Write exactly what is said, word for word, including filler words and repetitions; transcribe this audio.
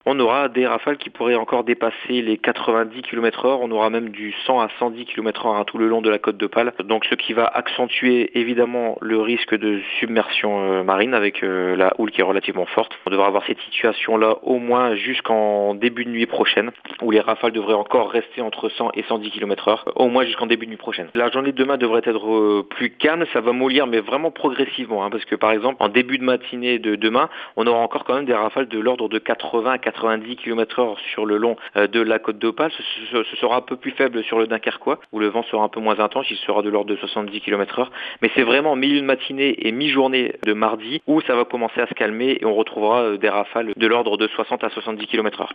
On aura des rafales qui pourraient encore dépasser les quatre-vingt-dix kilomètres heure, on aura même du cent à cent dix kilomètres heure hein, tout le long de la côte d'Opale, donc ce qui va accentuer évidemment le risque de submersion euh, marine avec euh, la houle qui est relativement forte. On devra avoir cette situation-là au moins jusqu'en début de nuit prochaine, où les rafales devraient encore rester entre cent et cent dix kilomètres heure, au moins jusqu'en début de nuit prochaine. La journée de demain devrait être euh, plus calme, ça va mollir mais vraiment progressivement, hein, parce que par exemple en début de matinée de demain, on aura encore quand même des rafales de l'ordre de quatre-vingts à quatre-vingt-dix kilomètres heure sur le long euh, de la côte d'Opale. Ce, ce, ce sera un peu plus faible sur le Dunkerquois, où le vent sera un peu moins intense, il sera de l'ordre de soixante-dix kilomètres heure. Mais c'est vraiment milieu de matinée et mi-journée de mardi où ça va commencer à se calmer et on retrouvera euh, des rafales de l'ordre de soixante à soixante-dix kilomètres heure.